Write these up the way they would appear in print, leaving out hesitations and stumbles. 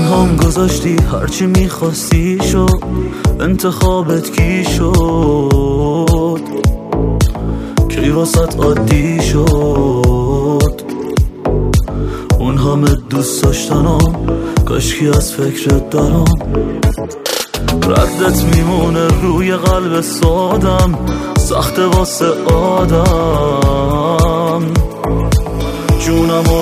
تنهام گذاشتی، هرچی میخواستی شد، انتخابت کی شد، کی واسط عادی شد. اون همه دوست داشتنم کاشکی از فکرت دارم، ردت میمونه روی قلب سادم، سخت واسه آدم، جونمو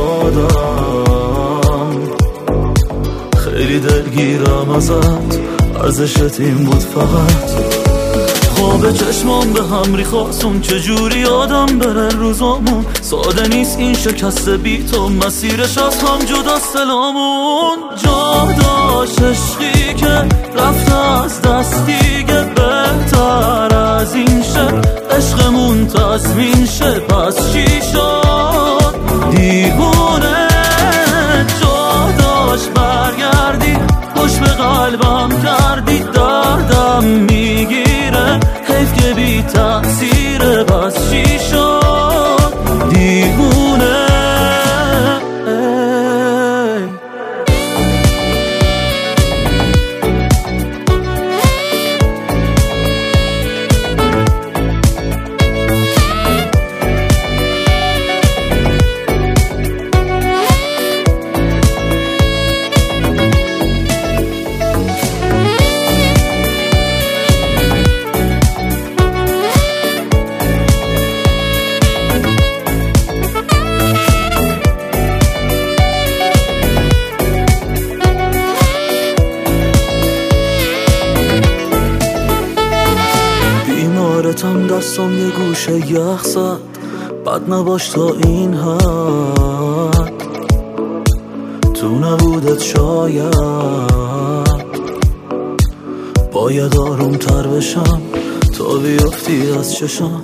بدادم. خیلی دلگیرم ازت، ارزشت این بود فقط. خواب چشمام به هم ریخاستم، چجوری آدم بره روزامون. ساده نیست این شکست بی تو، مسیرش از هم جداست دلامون. جا داشت عشقی که رفت از دست دیگه، بهتر از این شه عشقمون تضمین شه. پس چی شد دیوونه، جا داشت برگردی، خوش به قلبم کردی، دردم میگیره، حیف که بی تأثیره. بس چی شد دیوونه. بیمارتم، دستم یه گوشه یخ زد، بد نباش تا این حد، تو نبودت شاید باید آروم تر بشم تا بیافتی از چشم.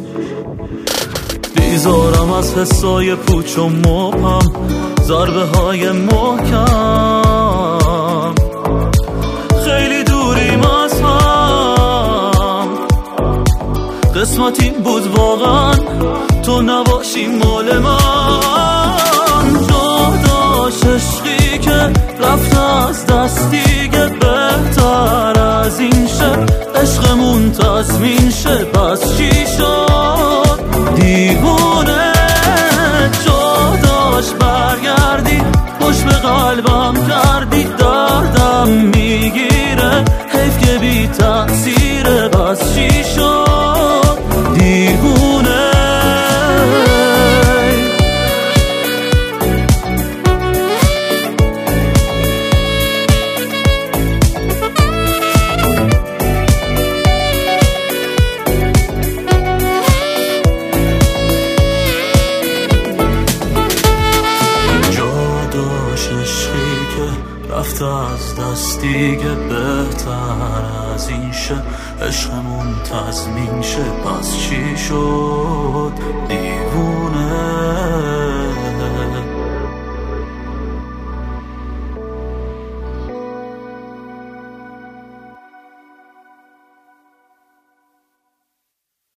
بیزارم از حسای پوچ و مبهم، ضربه های محکم، خیلی دوریم از هم. قسمت این بود واقعا تو نباشی مال من. جا داشت عشقی که رفت از دست دیگه، بهتر از این شه عشقمون تضمین شه. پس چی شد دیوونه، جا داشت برگردی، خوش به قلبم کردی، دردم میگیره، حیف که بی تأثیره. پس چی شد دیوونه. رفت از دست دیگه، بهتر از این شه عشقمون تضمین شه. پس چی شد